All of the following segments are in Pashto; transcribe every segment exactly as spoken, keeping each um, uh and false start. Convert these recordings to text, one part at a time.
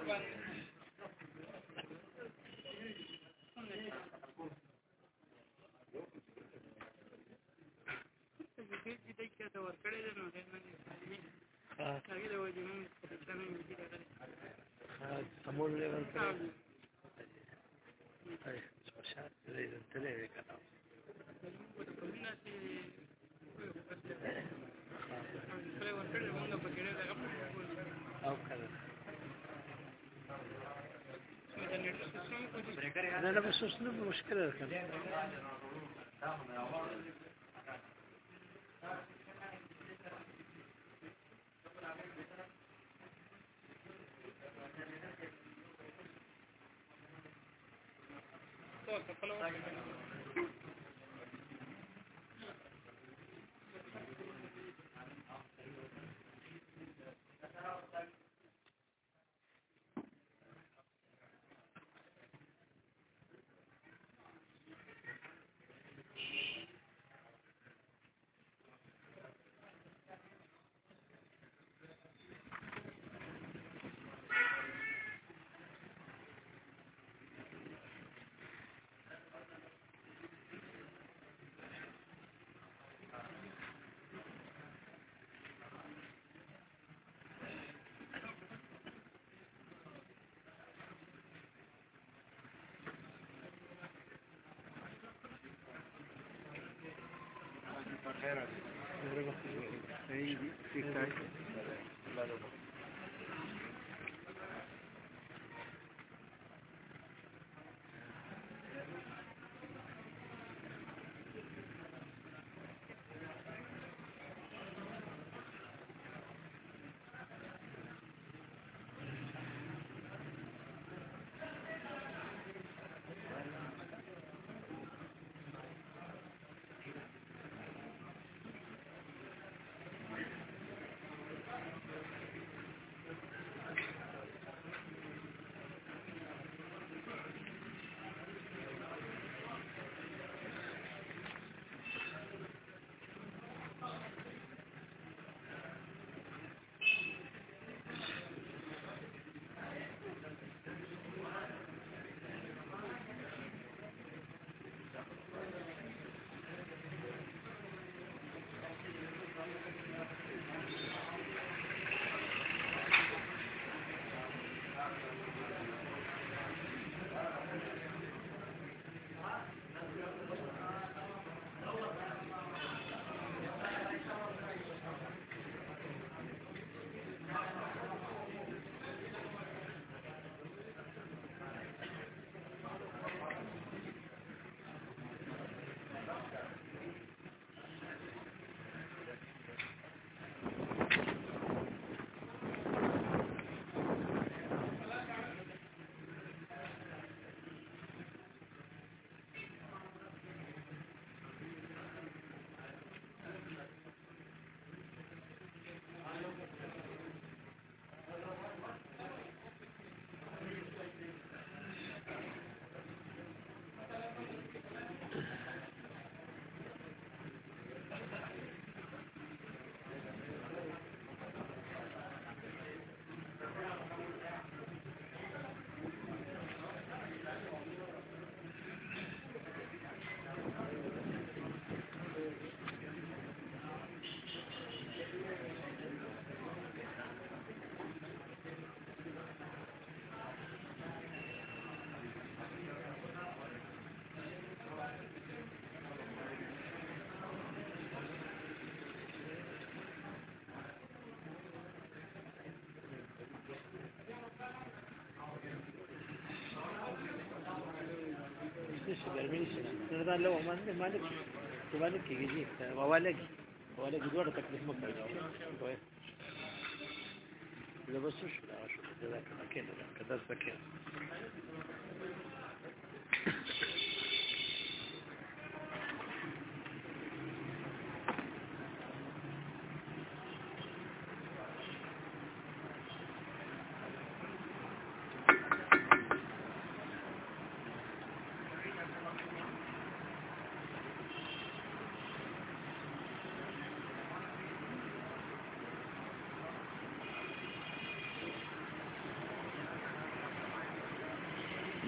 Amor levantado. Ay, ya le enteré de canal. أو كذا. أنا لا بس أسلوب مشكلة كذا. Merhaba. İyi, dikkat. Merhaba. Nereden lo mande malik malik يجي ووالد ووالد دوره تكليف مكة لا بس شو لا شو كذا كذا كذا كذا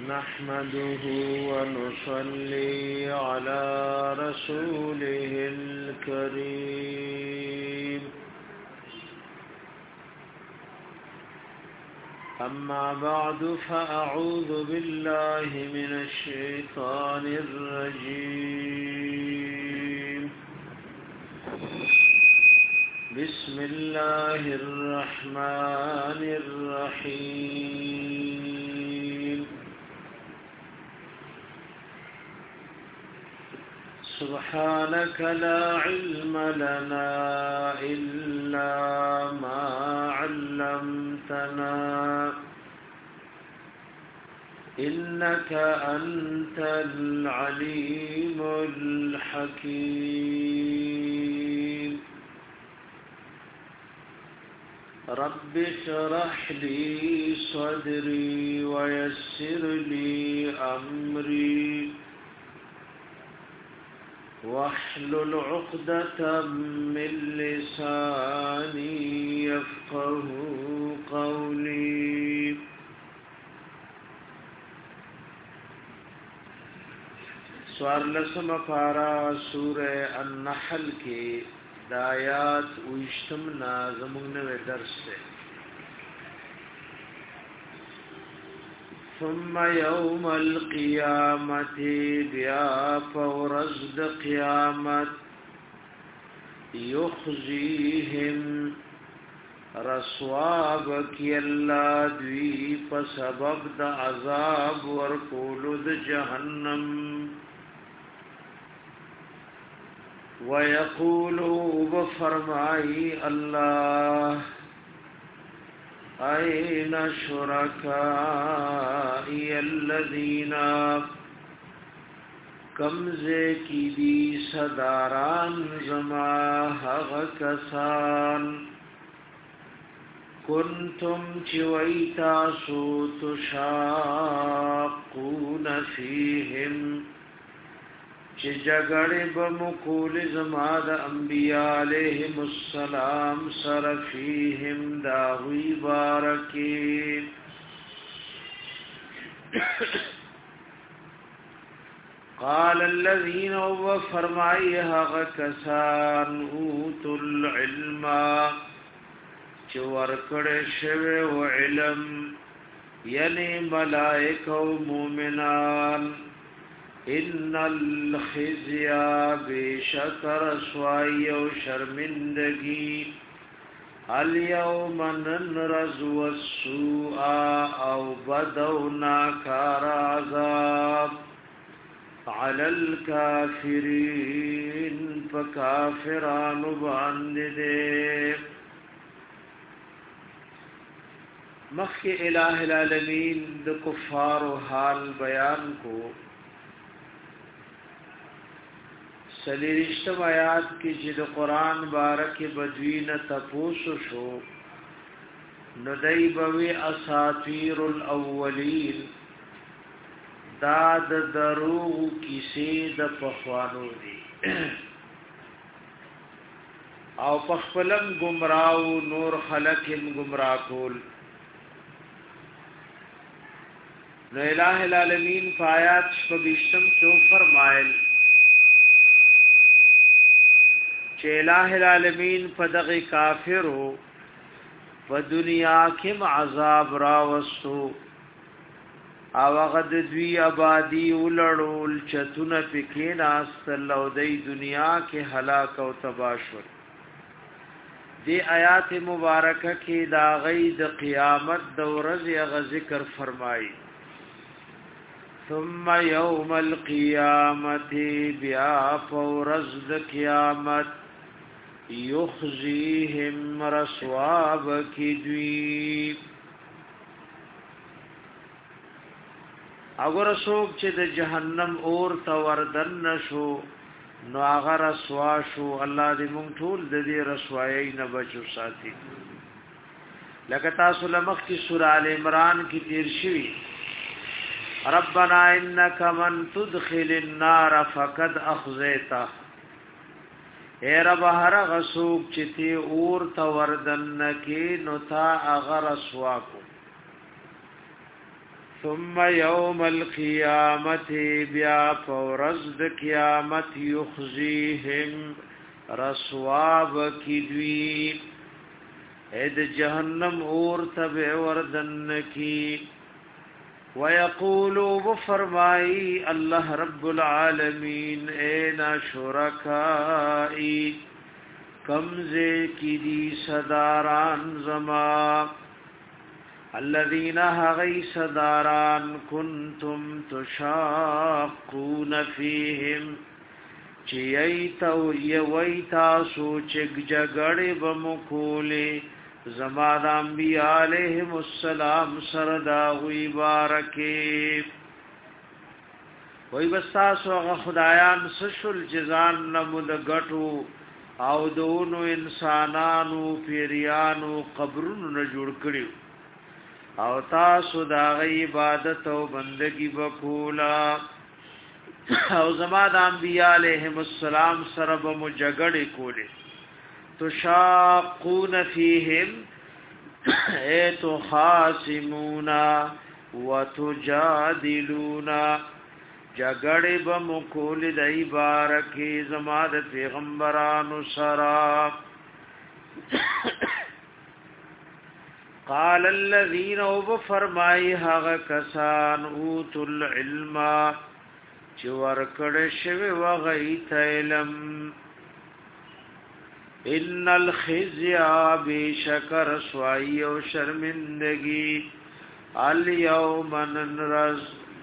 نحمده ونصلي على رسوله الكريم أما بعد فأعوذ بالله من الشيطان الرجيم بسم الله الرحمن الرحيم سبحانك لا علم لنا إلا ما علمتنا إنك أنت العليم الحكيم رب اشرح لي صدري ويسر لي أمري واحلل عقدة من لساني يفقه قولي سوار لسم پارا سورہ النحل کے دایات وشتم نازمون نوے درس سے ثم يوم القيامة بیا فورزد قیامت يخزيهم رسواب کی اللہ دوی پسبب دا عذاب ورکولو دا جہنم وَيَقُولُوا بفرمائی اللہ أَيْنَ شُرَكَائِيَ الَّذِينَ کمزے کی دی صداران زما حغ کسان کنتم چویتا سو تشاقون فیہم چه جگڑی بمقول زماد انبیاء علیہم السلام سرفیہم داوی بارکی قال الذین و فرمائی حق کسان اوتوا العلم چه ورکڑ شوی و علم یعنی ملائک و مومنان ان الخزي بشكر سواي او شرمندگی اليوم ننرز والسوء او بدونا كار عذاب على الكافرين فكافران باندده مخی الہ العالمین د کفار و حال بیان کو سلیرشتم آیات کی جد قرآن بارک بدوین تپوسو شو ندائی بوی اساطیر الاولین داد دروغ کسی د پخوانو دی او پخپلم گمراو نور خلقم گمرا کول نو الہ العالمین فآیات شپگشتم تو فرمائل چه الہ العالمین پدغ کافرو و دنیا کم عذاب راوستو او غد دوی آبادی اولڑول چتون پکین آستل او دی دنیا کے ہلاک و تباشر دی آیات مبارکہ کی دا غید قیامت دورز اغ ذکر فرمائی ثم یوم القیامت بیا فورزد قیامت یخزیهم رسواب کی دوی اگر سوک چې د جهنم اور تا وردن نشو نو هغه رسوا شو الله دې مونږ ټول د دې رسوایی نه بچو ساتي لکه تاسو لمخ کی سورہ ال عمران کی تیر شوی ربنا انك من تدخل النار فقد اخزيته اے رب هر غسوک چې تی اور تا وردن کې نو تا هغه رسوا کو ثم يوم القيامت بیا فورز د قیامت یخزیهم رسواب کی دوی اید جہنم اور تب وردن کی ویقولو بفرمائی اللہ رب العالمین اینا شرکائی کمزے کی دی صداران زما الذین حغی صداران کنتم تشاقون فیہم چی ایتو یویتا سوچک جگڑ بمکولی زمان انبیاء علیہم السلام سرداغوی بارکی وی بستاسو اغا خدایان سشل جزان نمود گٹو او دونو انسانانو پیریانو قبرونو نجوڑ کریو او تاسو داغی عبادت او بندگی بکولا او زمان انبیاء علیہم السلام سرب مجگڑ کولی تشاقون فیہم اے تخاسمونا وتجادلونا جگڑ بمکول دائی بارکی زمان پیغمبران سرا قال الذین او فرمائی حق کسان اوتو العلم چور کڑشو وغیت علم ان الخزي بشکر سوائی و شرمندگی اليوم ننرز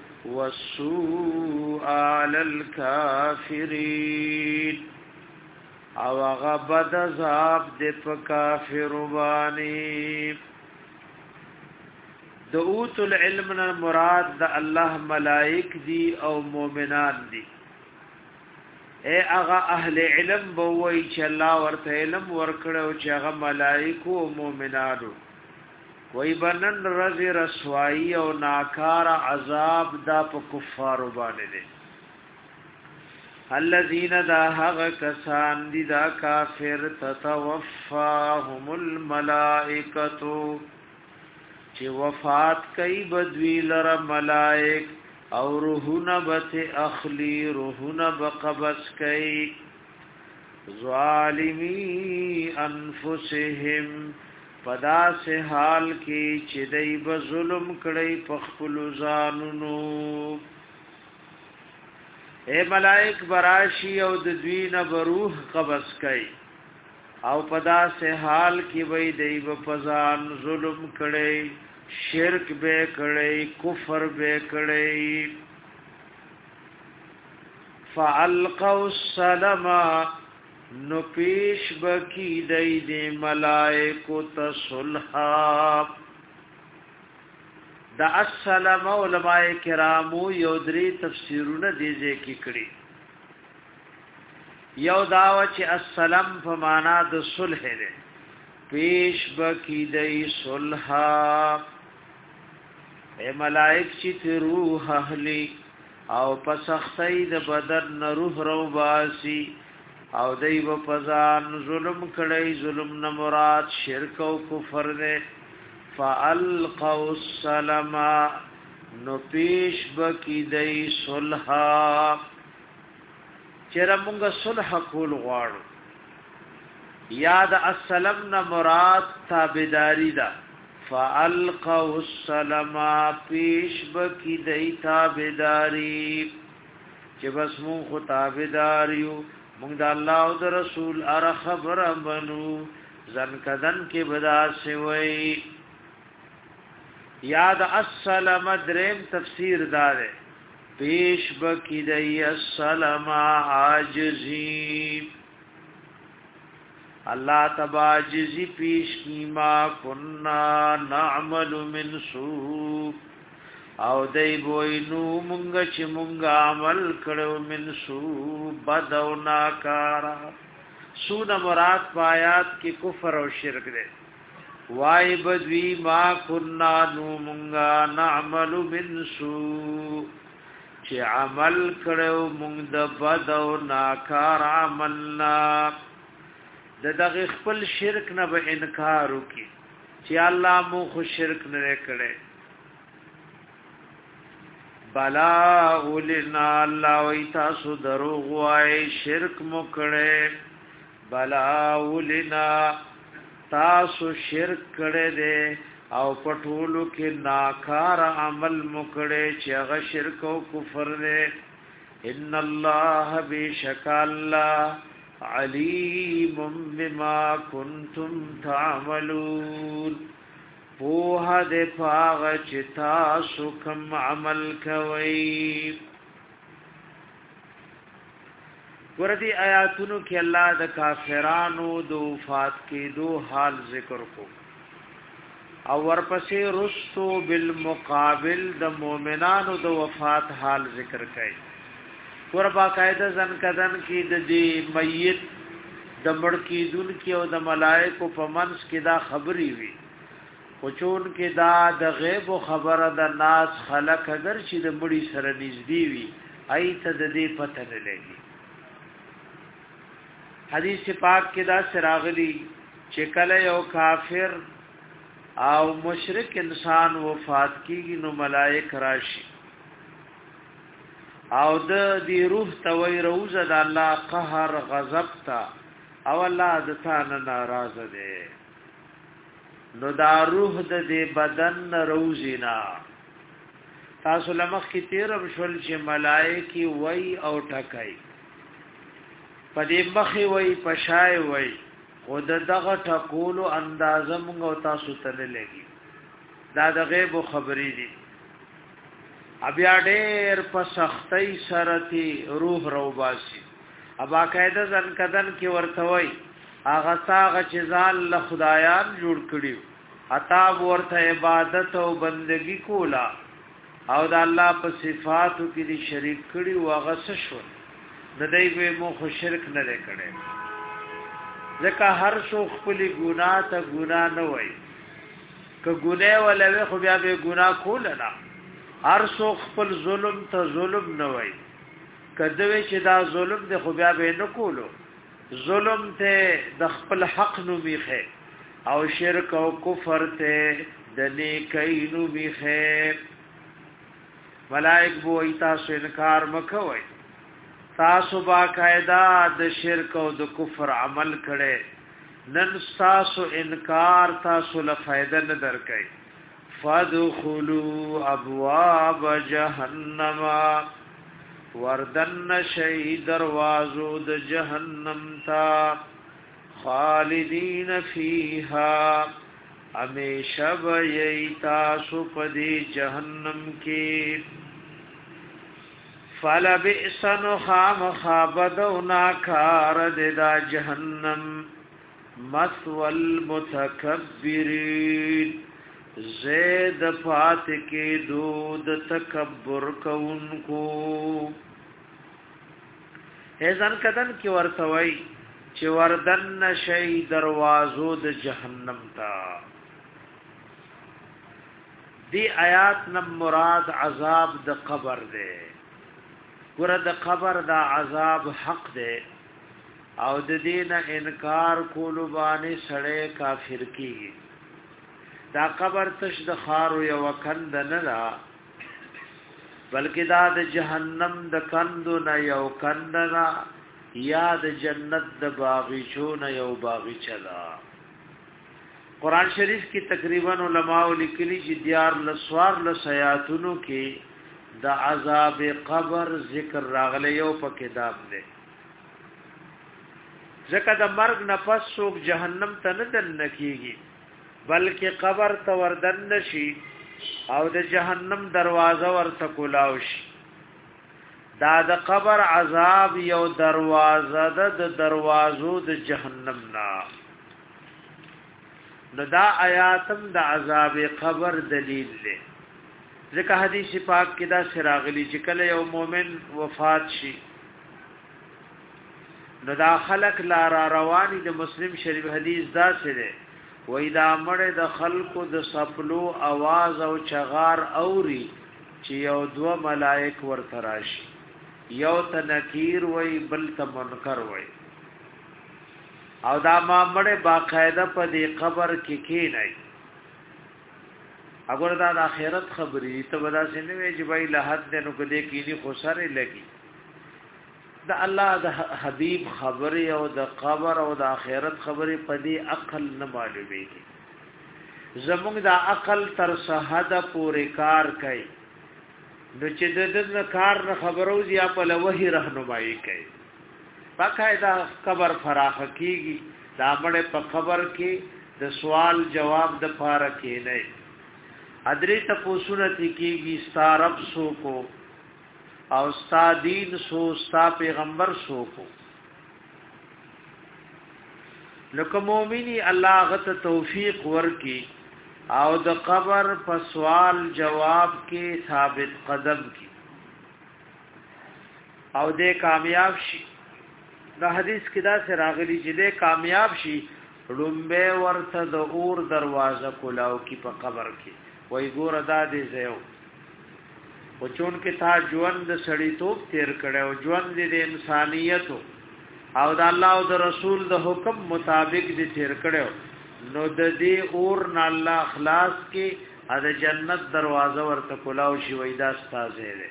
والسوء على الكافرين او غبد عذاب د کافر بانی دوت العلم مراد د الله ملائک دی او مومنان دی اے اغا اهل علم بوئی چې الله ورته علم ورکړو چې هغه ملائکه او مومنانو وای بنن رضی رسوایی او ناکار عذاب دا په کفارو باندې دي الذين دا هغه کسان دي دا کافر تتوفاهم الملائکه چې وفات کوي بدوی لره ملائک او روحنا بت اخلی روحنا بقبض کئی ظالمی انفسهم پدا سے حال کی چدئی بظلم کڑی پخپل زانونو اے ملائک براشی او د دوین بروح قبض کئی او پدا سے حال کی وی دی بپزان ظلم کڑی شرک بے کړی کفر بے کړی فالقوا السلام نو پیش بکی دای دی ملائکو تصلحا دا السلام علماء کرامو یو درې تفسیرونه دي ځکه کړی یو داوا چې السلام په معنا د صلح ده پیش بکی دای صلحا اے ملائک چې روح اهلی او پسختی د بدن نه روح رو باسی او دای په پزان ظلم کړي ظلم نه مراد شرک او کفر نه فالقوا السلام نو پیش بکی دای صلحا چیرې موږ صلح کول غواړو یاد السلام نه مراد تابعداری ده فالقوا السلام پیش بکی دای تابعداری چې بس مون خو تابعداریو مونږ د الله او د رسول اره خبره بنو ځن کدن کې بدا سوي یاد السلام دریم تفسیر دار پیش بکی دای السلام عاجزی اللہ تباجزی پیش کی ما کننا نعمل من سوء او دی بوینو منگا چی منگا عمل کرو من سوء بد او ناکارا سونا مراد پایات کی کفر او شرک دے وائی بدوی ما کننا نو منگا نعمل من سوء چی عمل کرو منگ دا بد او ناکار عملنا د دغه خپل شرک نه به انکار وکي چې الله مو خو شرک نه کړي بلا ولنا الله وی تاسو دروغ وای شرک مکړه بلا ولنا تاسو شرک کړه دے او پټولو کې ناکار عمل مکړه چې هغه شرک او کفر دے ان الله بشک الله علیم بما کنتم تعملون پوها د پاغ چې تاسو کوم عمل کوي ورته آیاتونو کې الله د کافرانو د وفات کېدو حال ذکر کو او ورپسې رستو بالمقابل د مؤمنانو د وفات حال ذکر کړي ور باقاعده ځن کدن کې د دې میت د مړ کېدون کې او د ملائکو په منځ کې دا خبري وي او چون کې دا د غیب خبره د ناس خلق اگر چې د مړي سره نږدې وي ایت د دې پته نه لګي حدیث پاک کې دا سراغلی چې کله یو کافر او مشرک انسان وفات کیږي نو ملائک راشي او د دې روح توي روز د الله قهر غضب تا او الله د ثان ناراض ده نو دا روح د دې بدن روزینا تاسو لمخ کی تیر بشول چې ملائکی وای او ټکای پدې مخې وای پشای وای خود دغه ټکولو اندازه موږ تاسو ته لګي دا د غیب خبرې دي بیا ډېر په سختۍ سره تی روح روباسي ابا قاعده ځن کدن کې ورته وای هغه هغه چې ځان له خدایان جوړ کړیو عطا ورته عبادت او بندگی کولا او د الله په صفاتو کې دي شریک کړیو هغه څه شو د دې به مو خو شرک نه کړي ځکه هر څو خپل ګناه ته ګناه نه وای که ګناه ولوي خو بیا به ګناه کول نه هر څو خپل ظلم ته ظلم نه وای کدوې چې دا ظلم د خو بیا به نه کولو ظلم ته د خپل حق نو میخه او شرک او کفر ته د نیکۍ نو میخه ملائک بو تاسو انکار مکوئ تاسو باقاعده د شرک او د کفر عمل کړي نن تاسو انکار تاسو له فائدہ نه درکئ فادخلوا ابواب جهنم وردن شی دروازو د جهنم تا خالدین فیها همیشه وی تاسو پدی جهنم کې فلبئس نخام خابدونا کار دا جهنم مثوى المتکبرین زید فات کې دود تکبر کوونکو هزن کدن کې ورتوي چې وردن شي دروازو د جهنم تا دی آیات نم مراد عذاب د قبر ده ګره د قبر دا عذاب حق ده او د دین انکار کولو باندې سړی کافر کیږي دا قبر تش د خارو یو کند نه را بلکې دا د جهنم د کندو نه یو کند را یا د جنت د باغچو نه یو باغچه دا قران شریف کې تقریبا علماء لیکلي چې دیار لسوار لسیاتونو کې د عذاب قبر ذکر راغلی یو په کتاب دی ځکه د مرګ نه پس څوک جهنم ته نه دن کیږي بلکې قبر ته وردن نشي او د جهنم دروازه ورته کولاو شي دا د قبر عذاب یو دروازه ده د دروازو د جهنم نا نو دا آیاتم د عذاب قبر دلیل دی ځکه حدیث پاک کې دا سراغلی چې کله یو مؤمن وفات شي نو دا خلق لا را رواني د مسلم شریف حدیث دا سره وې دا مړ د خلقو د سپلو आवाज او چغار اوري چې یو دو ملائک ورته راشي یو ته نکیر وې بل ته منکر وې او دا ما مړ باقاعده په دې قبر کې کې نه اگر دا د آخرت خبرې ته ودا سينه وي چې بای له حد نو کده کینی خو سره لګي د الله د حبيب خبرې او د قبر او د آخرت خبرې په دې عقل نه معلومېږي زموږ د عقل تر صحت پورې کار کوي نو چې د دې کار نه خبرو یا په لوحي راهنمایي کوي باقاعده قبر فراخ کیږي دا مړ په قبر کې د سوال جواب د پاره کې نه ادري ته پوښتنه کیږي ستارب سو کو او ستا دین سو ستا پیغمبر سو کو لکه مومنی الله غت توفیق ورکی او د قبر په سوال جواب کې ثابت قدم کی او دې کامیاب شي دا حدیث کې دا سره راغلی چې دې کامیاب شي رومبه ورته د اور دروازه کولاو کی په قبر کې وای ګور ادا دې زيو او چون کې تا ژوند سړی توپ تیر کړو ژوند دې انسانيت او د الله او د رسول د حکم مطابق دې تیر کړو نو د دې اور نه الله اخلاص کې د جنت دروازه ورته کولاو شي وای دا ستاسو دی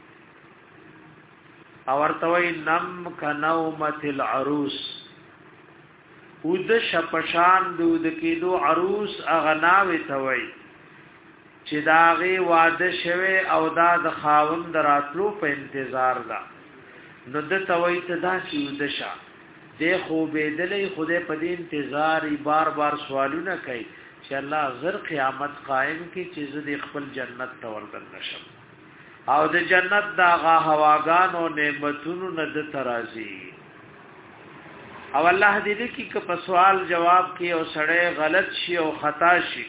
او ورته وای نم کنومت العروس ود شپشان دود کېدو عروس اغناوي توي چې داغه واده شوه او دا د خاوند راتلو په انتظار ده نو د توي ته دا چې ودشا د خو به دلې خوده په دې انتظار بار بار سوالونه کوي چې الله زر قیامت قائم کی چې د خپل جنت تورګل نشم او د جنت داغه هواګان او نعمتونو ند ترازی او الله دې کې که په سوال جواب کې او سړی غلط شي او خطا شي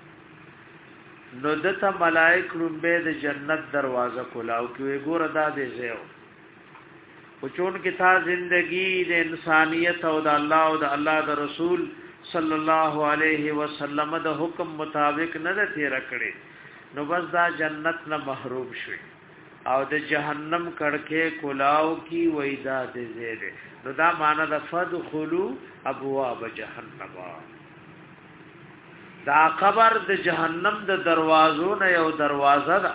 نو دته ملائک رومبه د جنت دروازه کولاو کې ګور ادا دې زیو او چون کې تا زندگی د انسانيت او د الله او د الله د رسول صلی الله علیه وسلم د حکم مطابق نه تیر کړي نو بس دا جنت نه محروم شوي او د جهنم کڑکے کولاو کی وېدا دې زیره نو دا معنا د فدخلوا ابواب جهنم دا قبر د جهنم د دروازو نه یو دروازه ده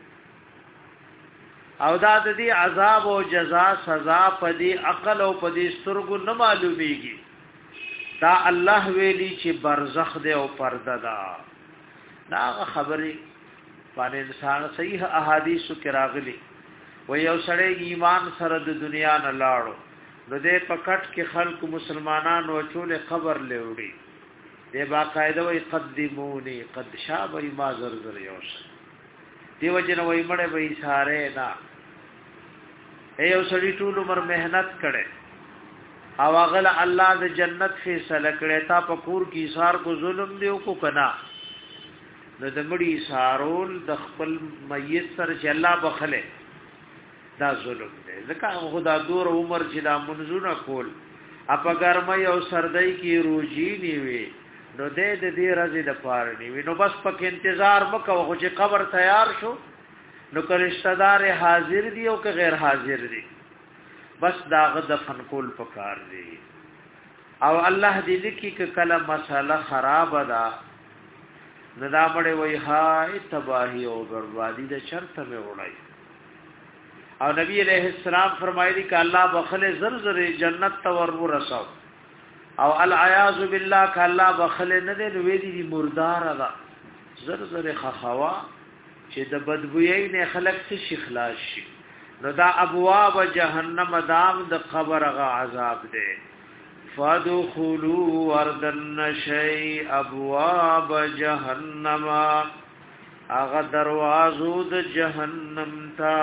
او دا د دې عذاب او جزاء سزا په دې عقل او په دې سترګو نه معلومیږي دا الله ویلي چې برزخ دی او پرده ده دا خبري باندې انسان صحیح احادیث کې راغلي و یو سړی ایمان سره د دنیا نه لاړو نو دې پکټ کې خلق مسلمانانو چول قبر لوړي دې باقاعده وي قدموني قد شابه ما زرزر یوش دی وجنه وای مړې به اشاره نه یو سړی ټول عمر مهنت کړي او هغه الله د جنت فیصله کړي تا په کور کې ایثار کو ظلم دیو کو کنا نو د مړي سارول د خپل میت سره چې الله بخله دا ظلم دی ځکه خدا دور عمر چې دا منځونه کول اپا ګرمۍ او سردۍ کې روجي نیوي نو دې د دې راځي د پاره نیوي نو بس پکې انتظار وکاو چې قبر تیار شو نو که رشتہ دار حاضر دی او که غیر حاضر دی بس داغه د فنکول پکار دی او الله دې لیکي ک کله مساله خراب ده ندا مړې وای هاي تباہی او بربادي د شرط مې وړای او نبی علیہ السلام فرمایلی ک الله بخله زر زر جنت تور ورساو او العیاذ بالله ک الله بخله نه دې وې دي مردار ده زر زر خخوا چې د بدبوئی نه خلق څخه شخلاص شي نو دا ابواب جهنم دام د قبر غ عذاب ده فادخلوا وردن شی ابواب جهنم اغه دروازو د جهنم تا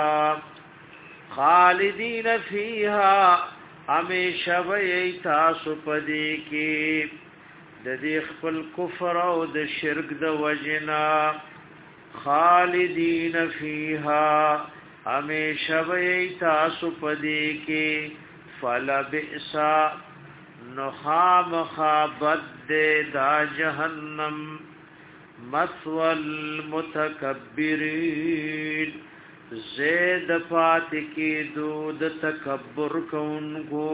خالدین فیها همیشه وی تاسو پدې کې د دې خپل کفر او د شرک د وجنا خالدین فیها همیشه وی تاسو پدې کې فلبئسا نخام خابد دا جهنم مثوى المتکبرین زید پات کی دود تکبر کونگو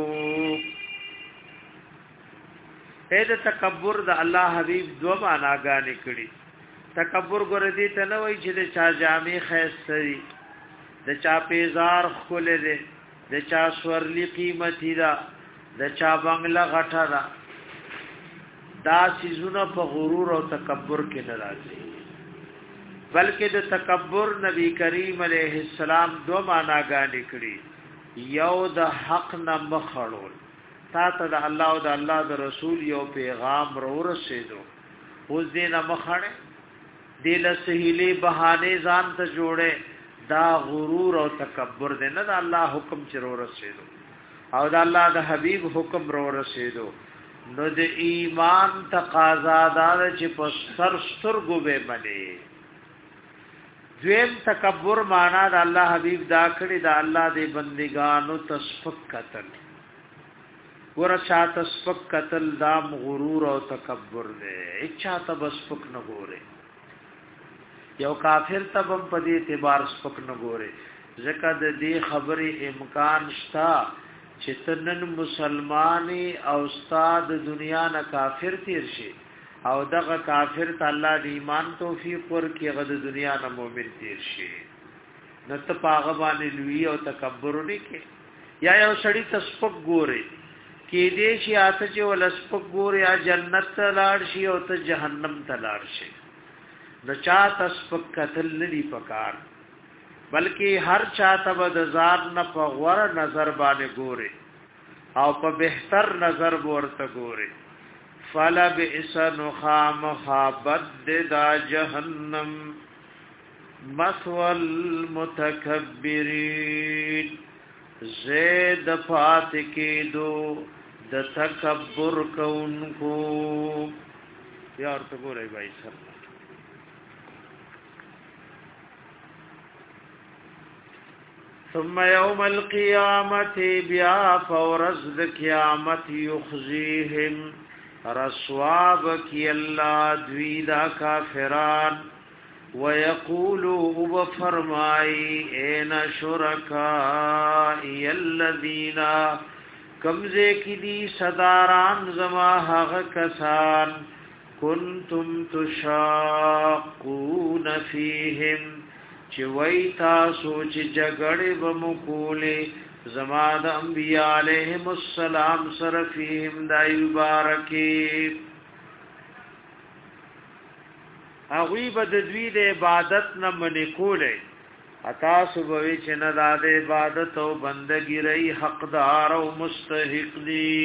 اے دا تکبر دا اللہ حبیب دو معنی گانی کڑی تکبر ګور دي ته نه وای چې د چا جامې خیستري د چا پیزار خول دي د چا سورلی قیمتي دا د چا بنگلا غټه دا دا سيزونه په غرور او تکبر کې نه راځي بلکې د تکبر نبی کریم علیه السلام دو معناګانې کړي یو د حق نه مخړول تا ته د الله او د الله د رسول یو پیغام ورسېدو اوس دې نه مخړې دل سهيلي بهانه ځان ته جوړه دا غرور او تکبر دې نه د الله حکم چرور رسیدو او د الله د حبيب حکم رو رسیدو نو د ایمان تقاضا دار چې په سر سترګو به باندې دویم تکبر معنا د الله حبيب دا کړی د الله د بندګانو تسفک قتل ورچا تسفک قتل دام غرور او تکبر دې اچھا تبسفک نه ګوره یو کافر تبم په دې اعتبار سپک نه ګوره ځکه د دې خبرې امکان شتا چې تنن مسلمانی او استاد دنیا نه کافر تیر شي او دغه کافر ته الله د ایمان توفیق ورکړي غد دنیا نه مؤمن تیر شي نو ته پاغه باندې لوی او تکبر وکړي یا یو سړی تسپک ګوره کې دې شي اته چې ول سپک ګوره یا جنت ته لاړ شي او ته جهنم ته لاړ شي نو چا تسپک قتل ندی پکار بلکې هر چاته بد زار نه په غور نظر باندې ګوره او په بهتر نظر ورته ګوره فلا بئس نخام خابد دا جهنم مثوى المتکبرین زید فاتکی دو د تکبر کونکو یا ورته ګوره بھائی سر ثم يوم القيامة بیا فورز د قیامت یخزیهم رسواب کی اللہ دویدا کافران ویقولو اب فرمائی این شرکائی الذین کمزے کی دی صداران زما حق کسان کنتم تشاقون فیهم چې وای تاسو چې جګړې بمکولې زما د انبیاء علیهم السلام سره فیهم دای مبارکي هغه بد دوی د عبادت نه منې کولې اتا سبوي چې نه د عبادت او بندګی رہی حقدار او مستحق دي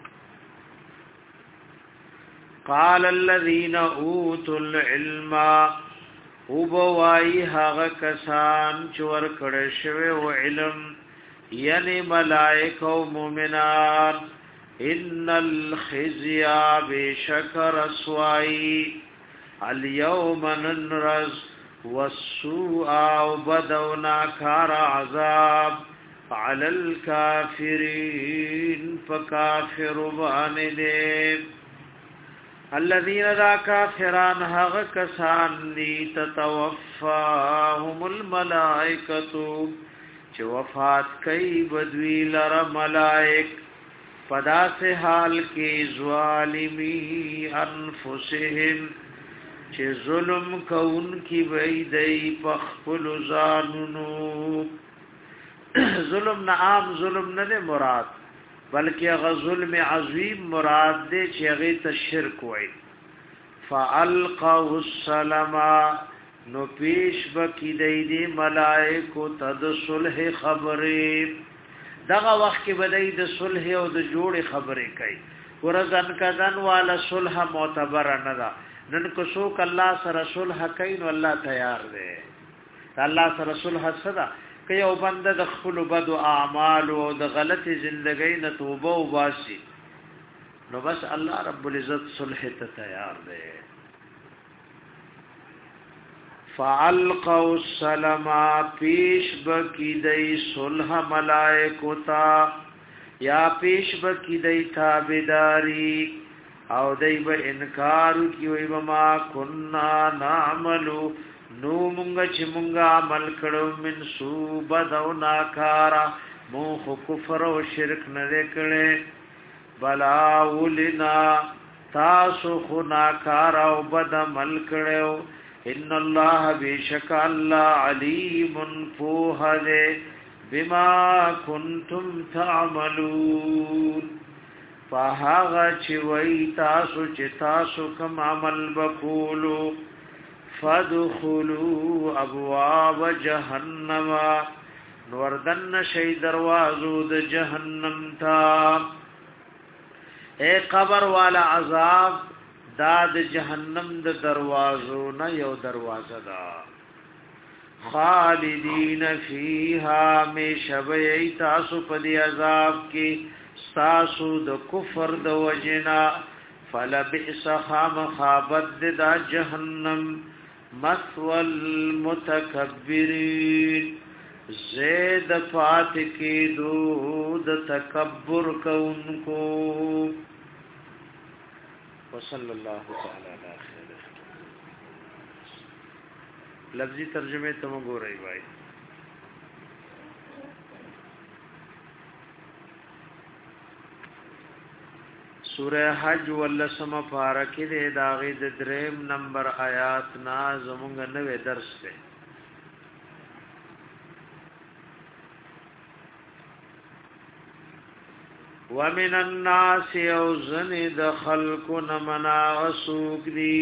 قال الذين اوتوا العلم او بوای هغه کسان چې ور کړه شوی او علم یعنی ملائکه او مؤمنان ان الخزي بشکر اسوای اليوم ننرز والسوء وبدونا كار عذاب على الكافرين فكافر بانده الذين ذا كافران هغ کسان دی تتوفاهم الملائکه چې وفات کوي بدوی لر ملائک پدا سے حال کې ظالمی انفسهم چې ظلم کون کی ویدای پخپل ظالمونو ظلم نه عام ظلم نه مراد بلکې هغه ظلم عظیم مراد دی چې هغه ته شرک وای فالقوا السلام نو پیش بکی دی دی ملائکو تد صلح خبره دغه وخت کې بدای د صلح او د جوړ خبره کوي ورزن کدن والا صلح معتبر نه ده نن کو څوک الله سره صلح کوي نو الله تیار دی الله سره صلح صدا که یو بنده د خپل بد اعمال او د غلط ژوندۍ نه توبه او باسي نو بس الله رب العزت صلح ته تیار دی فالقوا السلام پیش بکی دی صلح ملائکو تا یا پیش بکی دی تابداری او دی با انکارو کیوئی بما کننا نعملو نو مونگا چی مونگا عمل کرو من سو بدو ناکارا مون خو کفر و شرک ندکڑے بلا ولنا تاسو خو ناکارا و بد عمل کرو ان الله بشک الله علیم فوهد بما کنتم تعملون فهغه چې وای تاسو چې تاسو کوم عمل وکولو فادخلوا ابواب جهنم نوردن شي دروازو د جهنم تا اے قبر والا عذاب داد جهنم د دروازو نه یو دروازه دا خالدین فیها می شبئی تاسو په دی عذاب کې تاسو د کفر د وجنا فلبئس خام خابد دا جهنم مثوى المتکبرین زید فات کی دود تکبر کونکو وصلی اللہ تعالی علی خیر لفظی ترجمه تم گو رہی بھائی سورہ حج ولسم پارکی دے داغی د دریم نمبر آیات نا زمونږ نوې درس ده ومن الناس یوزن د خلق نمنا غسوک دی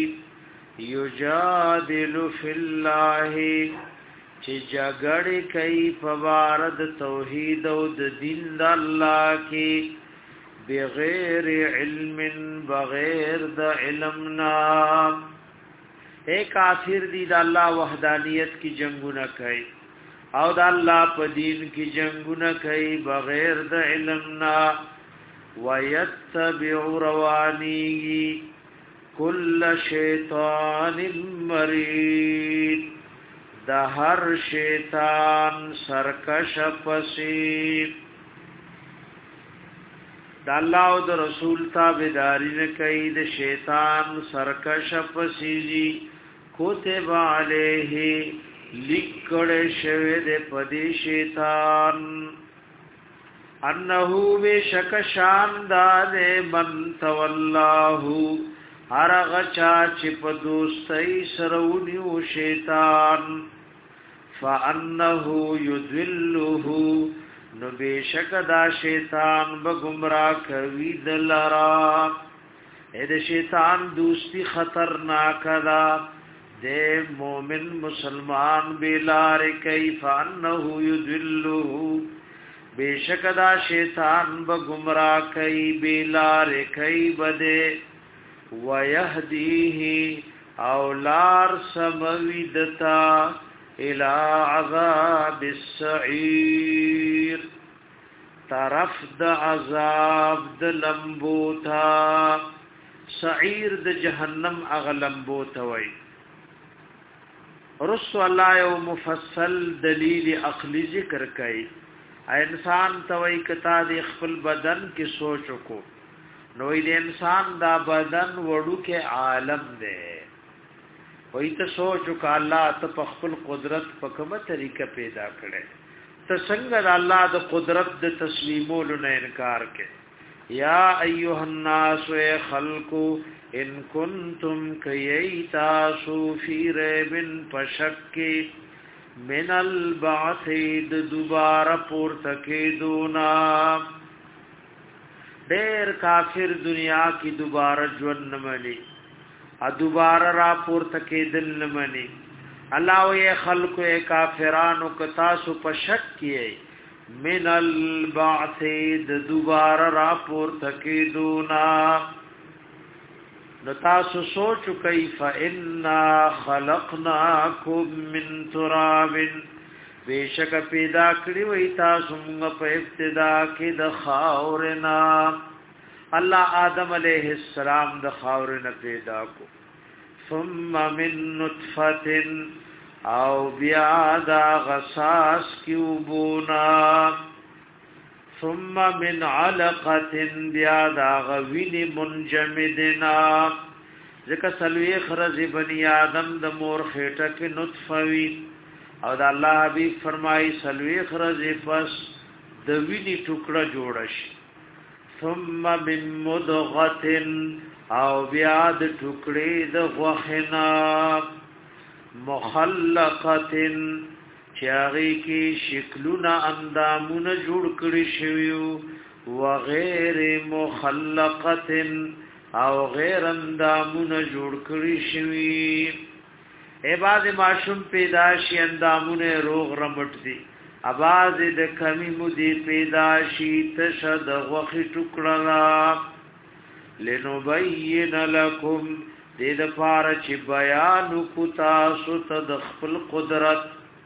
یجادل فی الله چې جګړه کوي په وارد توحید او د دین د الله کې بغیر علم بغیر د علمنا اے کافر دی د الله وحدانیت کی جنگونه کوي او د الله په دین کی جنگونه کوي بغیر د علمنا ويتبع رواني كل شیطان مرید د هر شیطان سرکش پسیب د الله او د رسول تابعداري نه کوي د شیطان سرکش پسیږي کوتب علیه لیکړ شوی د پدی شیطان انه بشک شان دال من تولاه هرغه چا چې په دوستۍ سرونیو شیطان فانه یذلله نو بشک دا شیطان به گمراه کوي دلرا اې د شیطان دوستی خطرناک ده د مؤمن مسلمان بلار کیف انه یذلله بشک دا شیطان به گمراه کوي بلار کوي بده ويهديه او لار سمویدتا الى عذاب السعير طرف د عذاب د لمبوتا سعير د جهنم اغلمبوتا وای رسول الله یو مفصل دلیل عقلی ذکر کړي انسان توي کتا د خپل بدن کې سوچ کو نو د انسان دا بدن وړو کې عالم دی وای ته سوچ وکړه الله ته په خپل قدرت په کومه طریقه پیدا کړي ته څنګه الله د قدرت د تسلیمولو نه انکار کې یا ایها الناس خلق ان کنتم کیتا سو فی ریب پشک من البعث دوباره پورته کېدونا ډېر کافر دنیا کې دوباره ژوند نه مني ا دوباره را پورته کېدل نه مني الله یې خلق یې کافرانو ک تاسو په شک کې من البعث دوباره را پورته کېدونا نو تاسو سوچ کیف انا خلقناکم من تراب بیشک پیدا کړی وای تاسو موږ په ابتدا کې د خاورنا الله آدم علیہ السلام د خاورنا پیدا کو ثم من نطفه او بیا دا غساس کیوبونا ثم من علقه بیا دا غوین منجمدنا ځکه سلوی خرز بنی آدم د مور خېټه کې نطفه وی او د الله حبیب فرمای سلوی خرز پس د ویني ټوکړه جوړ شي ثم من مدغه او بیا د ټوکړې د غوخنا مخلقتن چاغي کی شکلونه اندامونه جوړ کړی شویو وغیر مخلقتن او غیر اندامونه جوړ کړی شوی ای باز ماشوم پیدا شي اندامونه روغ رمټ دي اواز د کمی مودي پیدا شي تشد غوخي ټوکړه لنبین لکم دې د پاره چې بیان کو تاسو ته د خپل قدرت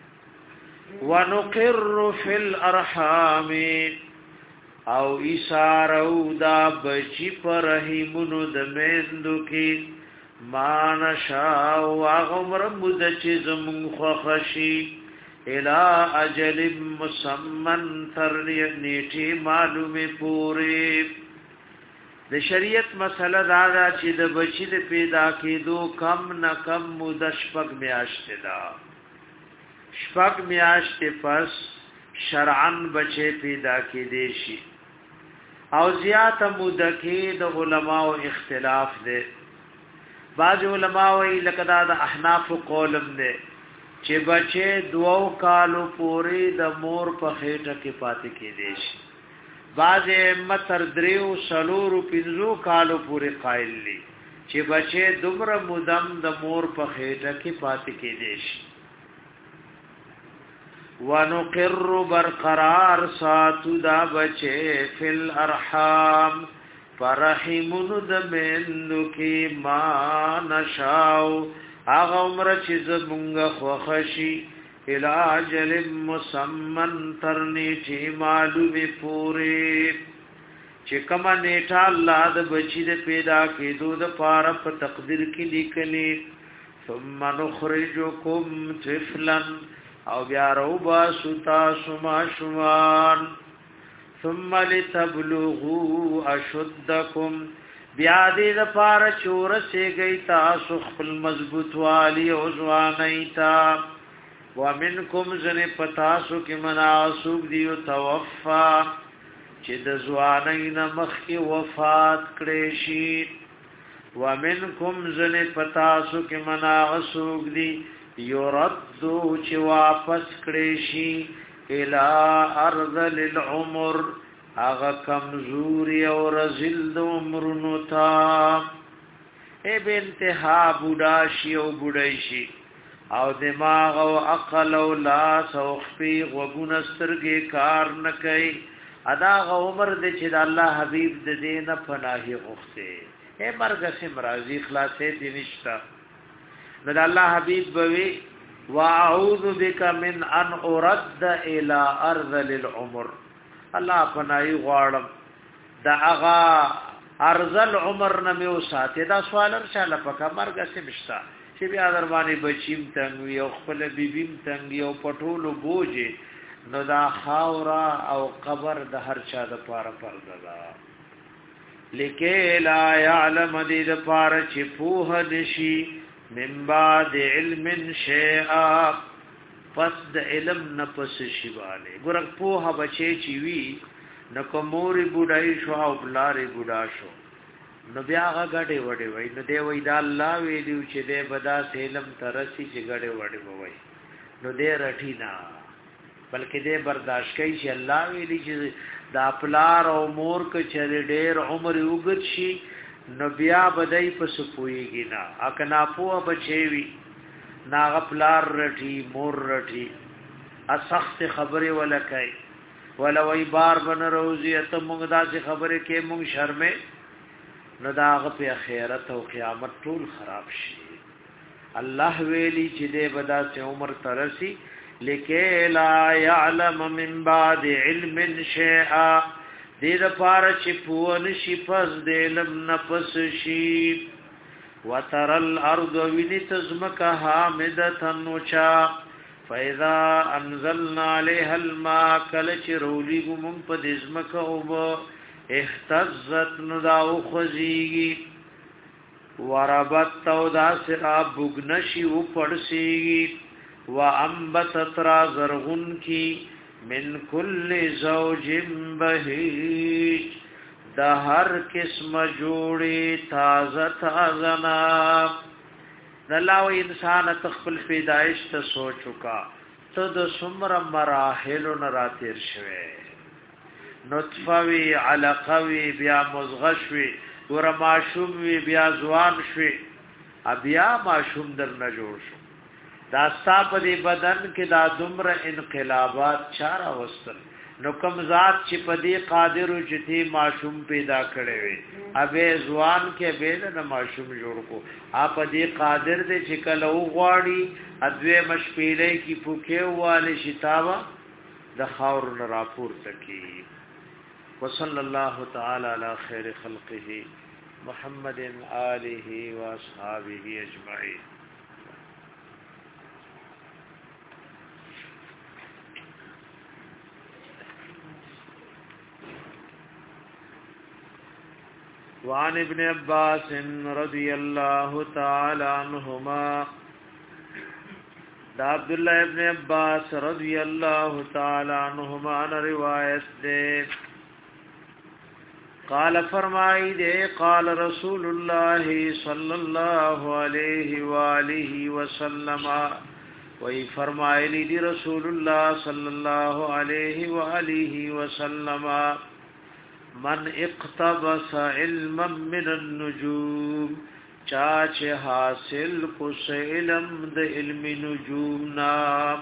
ونقر فی الارحام او اشارو دا بچی پر رحیمونو د میندو کې ما نشاء واغمر مد چې زمون خوښي الى اجل مسمن تر نیټه معلومه پوره د شریعت مسله دا ده چې د بچی د پیدا کېدو کم نه کم مد شپږ میاشتې ده شپږ میاشتې پس شرعن بچی پیدا کېدې شي او زیات مد کې د علماو اختلاف ده بعض علماء وی لکه دا د احناف قولم ده چې بچی دوو کالو پورې د مور په خېټه کې پاتې کېدې شي بعض متر دریو سلورو پنځو کالو پورې قائل دي چې بچي دومره مدام د مور په خېټه کې پاتې کېدې شي ونقر برقرار ساتو دا بچي فل ارحام فرحمن د مندو کې ما نشاو هغه عمر چې زمونږ خوښي الاجل مسمن ترنیټی معلومه پوری چې کما نیټه الله د بچی د پیدا کېدو د پاره په تقدیر کې لیکلي ثم نخرجکم طفلا او بیا روبا ستا سما شوان ثم لتبلغوا اشدکم بیا دې د پاره چور سي گئی تاسو خپل مضبوط والی او ځواني تا ومنکم زن پتاسو کی مناسوب دیو توفا چې د ځوانین مخ کی وفات کړي شي ومنکم زن پتاسو کی مناسوب دی یردو چې واپس کړي شي الى ارض للعمر اغه کمزوري او رزل د عمرونو تا ای به انتها بوډا شي او بوډای شي او دماغ او عقل او لاس او خپي غوګونه سترګې کار نه کوي ادا عمر دې چې د الله حبيب د دین پناهي غوښته اے مرګ سم راضي خلاصې دې نشتا نو د الله حبيب بوي واعوذ بك من ان ارد الى ارذ للعمر الله پناهي غواړم دا هغه ارذل عمر نه مې وساته دا سوال انشاءالله پکا مرګ سم شتا چې بیا درمانه بچیم تنګ یو خپل بیبیم تنګ یو پټولو بوجه نو دا خاورا او قبر د هر چا د پاره پرده ده لکه لا يعلم دې د پاره چې پوه دشي من بعد علم شیئا پس د علم نه پس شي والے ګور پوه بچي چې وی نو کوموري بډای شو او بلاري بډا شو نو بیا هغه غړې وړې وای نو دی وای دا الله ویلو چې دې بدا سیلم ترسي چې غړې وړې وای نو دې رټی نه بلکې دې برداشت کوي چې الله ویلي چې دا پلار او مور ک چې ډېر عمر وګت شي نو بیا بدای پس پويږي نه اکنا پوه بچي ناغ پلار رټي مور رټي ا سخت خبره ولکای ولا وای بار بن روزي ته موږ داسې خبره کې موږ شرمې نو داغه په آخرت او قیامت ټول خراب شي الله ویلی چې دې بدا سے عمر ترسي لکه لا يعلم من بعد علم شيئا دې د پاره چې پوون شي پس دې لم نفس شي وتر الارض ولتزمك حامده نوچا فاذا انزلنا عليها الماء كلچرولی گم پدزمک او احتزت نداو خزیگی وربت او دا سرا بگنشی و پڑسیگی و انبتت را زرغن کی من کل زوج بهیج دا هر قسم جوڑی تازه تازنا الله او انسان تخپل پیدائش ته سوچ وکا ته د سمر مراحل نراتیر شوه نطفه وی علقه وی بیا مزغه شوی ور ماشوم وی بیا ځوان شوی بیا ماشوم در نه جوړ شو دا ستاپ دی بدن کې دا دومره انقلابات چاره وستل نو کوم ذات چې په دې قادر او چې ماشوم پیدا کړي وي ابه ځوان کې به نه ماشوم جوړ کو اپ دې قادر دې چې کله وغواړي ادوی مشپېلې کی پوکې واله شتاوا د خاور راپور تکي وصلی الله تعالی علی خیر خلقه محمد آله و اصحابه اجمعین وعن ابن عباس رضی اللہ تعالی عنہما دا عبداللہ ابن عباس رضی اللہ تعالی عنہما نے روایت دے قال فرمائی دے قال رسول اللہ صلی اللہ علیہ وآلہ وسلم وی فرمائی لی دی رسول اللہ صلی اللہ علیہ وآلہ وسلم من اقتبس علما من النجوم چاچ حاصل کس علم د علم نجوم نام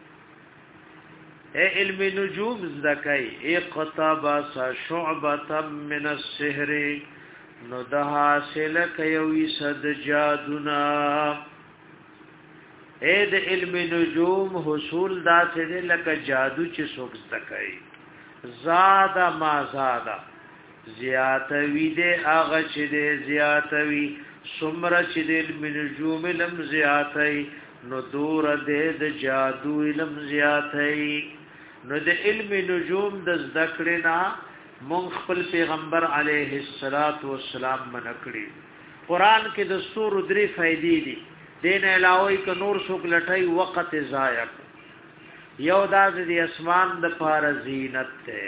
اے علم نجوم زدکی اقتبس شعبتا من السحر نو د حاصل کیوی صد جادونا اے د علم نجوم حصول دا سره لکه جادو چې څوک زدکی زاد ما زاد زیاتوی دے آغا چی دے زیاتوی سمر چی دے علم نجوم علم زیاتوی نو دور دے د جادو علم زیاتوی نو د علم نجوم د زدکڑنا مونږ خپل پیغمبر علیه السلام منکړي قران کې د سور درې فائدې دي دین علاوه ک نور څوک لټای وخت ضایع یو داز دی اسمان د پار زینت ته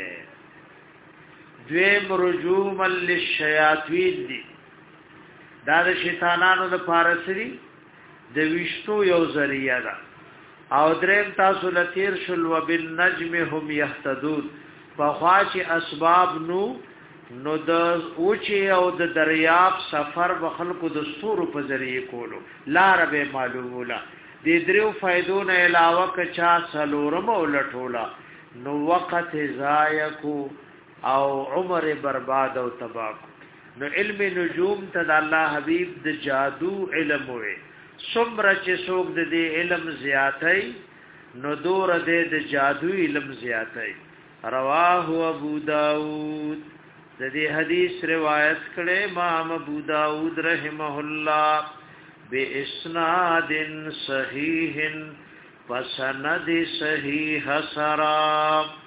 دویم رجوم للشیاطین دی دا د شیطانانو د پار سری د وشتو یو ذریعہ ده او دریم تاسو لتیر شل وبالنجم هم يهتدون په خواچ اسباب نو نو د اوچي او د دریاب سفر به خلکو د ستورو په ذریعہ کولو لار به معلومولا دې دریو فائدو نه علاوه کچا سلورم ولټولا نو وخت ضایع کو او عمر برباد او تباہ نو علم نجوم ته د الله حبیب د جادو علم وې څومره چې څوک د دې علم زیاتای نو دور دې د جادو علم زیاتای رواه ابو داود د دې حدیث روایت کړي امام ابو داود رحمه الله باسناد صحیح وسند صحیح سرا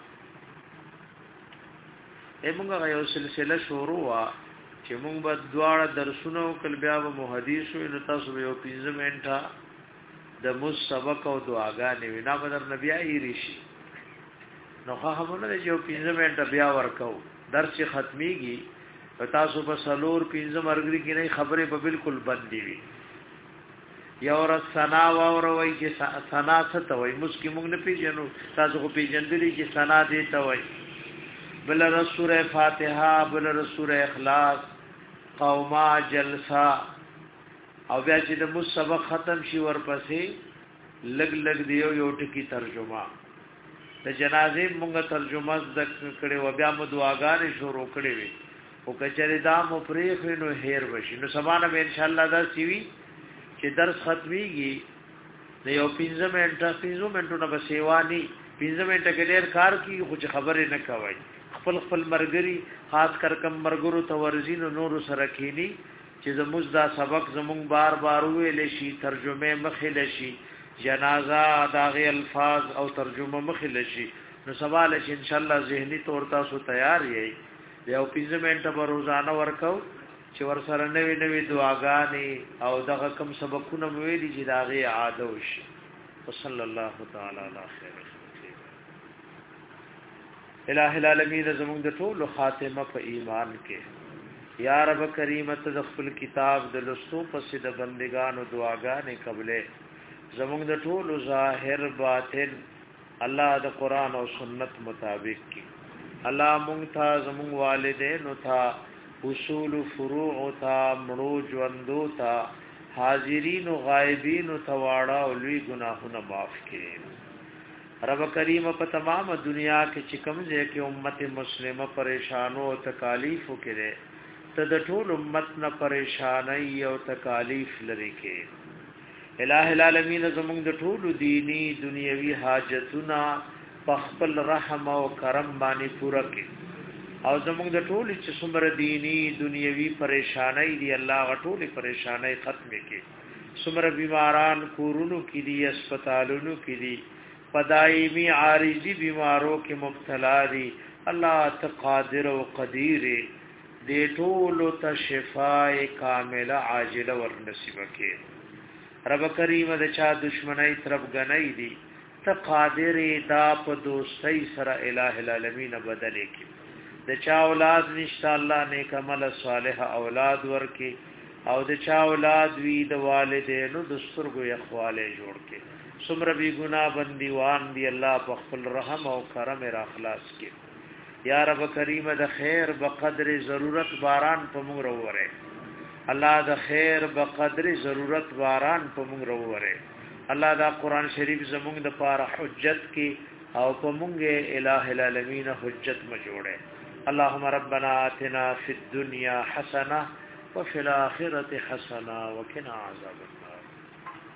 ایمغه یو سلسله شروع چې موږ به دواړه درسونه وکړ بیا به محدثو نو تاسو به یو پنځه منټه د مو سبق او دعاګانې وینا بدر نبی ای ریشي نو خامونه چې یو پنځه منټه بیا ورکاو درس ختميږي تاسو په سلور پنځه مرګري کې نه خبره به بالکل بند دی یو ور سنا و وروي چې سنا څه ته وای مسکی موږ نه پیژنو تاسو کو پیژندلی چې سنا دی ته وای بل رسول فاتحه بل رسول اخلاص قوما جلسه او بیا چې د مو سبق ختم شي ورپسې لګ لګ دیو یو ټکی ترجمه د جنازې مونږه ترجمه د کړي و بیا مو دعاګانې شروع کړې وي او کچری دا مو پرې خینو هیر وشي نو سبانه به ان شاء الله دا سیوی چې درس ختميږي د یو پنځه منټه پنځه منټو نه بسیوانی پنځه منټه کې ډېر کار کی خو خبرې نه کوي خپل خپل مرګري خاص کر کم مرګرو تورزین نور سره کینی چې زموږ دا سبق زموږ بار بار ویل شي ترجمه مخله شي جنازه داغي الفاظ او ترجمه مخله شي نو سوال شي ان شاء الله ذهني تور تاسو تیار یې یو پنځه منټه به روزانه ورکاو چې ور سره نوې نوې دعاګانې او دغه کم سبقونه ویلي چې داغي عاده وشي وصلی الله تعالی علی خیر الہ العالمین زموږ د ټول خاتمه په ایمان کې یا رب کریم ته د خپل کتاب د لستو پسې د بندگانو دعاګانې قبلې زموږ د ټولو ظاهر باطن الله د قران او سنت مطابق کی الله مونږ ته زموږ والدین او ته اصول فروع او ته مړو ژوندو ته حاضرین او غایبین او تواړه او لوی ګناهونه معاف کړي رب کریم په تمام دنیا کې چې کوم ځای کې امت مسلمه پریشانو او تکالیف وکړي ته د ټول امت نه پریشانای او تکالیف لري کې الٰه العالمین زموږ د ټول دینی دنیوي حاجتونه په خپل رحم او کرم باندې پوره کړي او زموږ د ټول چې څومره دینی دنیوي پریشانای دی الله غټول پریشانای ختم کړي څومره بیماران کورونو کې دي هسپتالونو کې دي پدایمی عارضی بیمارو کې مبتلا دي الله تقادر او قدیر دې ټول ته شفای کامله عاجله ور نصیب کړي رب کریم د چا دشمنی طرف غنۍ دي ته قادر دا په دوستۍ سره الٰه العالمین بدل کړي د چا اولاد نشته الله نیک عمل صالح اولاد ورکي او د چا اولاد وی د والدینو د سترګو یخواله جوړ کړي څومره بی ګناه بندیوان دی الله په خپل رحم او کرم را خلاص کړي یا رب کریم د خیر بقدر ضرورت باران په موږ وروره الله د خیر بقدر ضرورت باران په موږ وروره الله دا قران شریف زموږ د پاره حجت کې او په موږ الٰه العالمین حجت ما جوړه اللهم ربنا آتنا فی الدنيا حسنه وفي الاخره حسنه وقنا عذاب النار